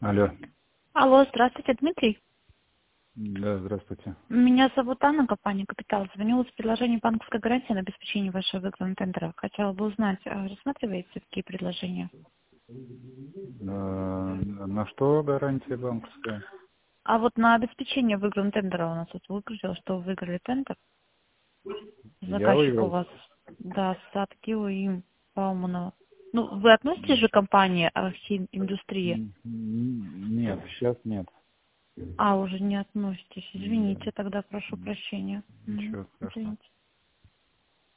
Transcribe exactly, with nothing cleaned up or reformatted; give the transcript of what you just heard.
Алло. Алло, здравствуйте, Дмитрий. Да, здравствуйте. Меня зовут Анна, компания «Капитал». Звонила с предложением банковской гарантии на обеспечение вашего выигранного тендера. Хотела бы узнать, а рассматриваете такие предложения? А, на что гарантия банковская? А вот на обеспечение выигранного тендера у нас тут выглядело, что вы выиграли тендер. Я Заказчик у выиграл? вас, да, Садкио и Бауманова. Ну, вы относитесь же к компании Архим Индустрия? М, м, Нет, сейчас нет. А, уже не относитесь. Да, Извините, тогда прошу прощения. М, ничего страшного. Извините.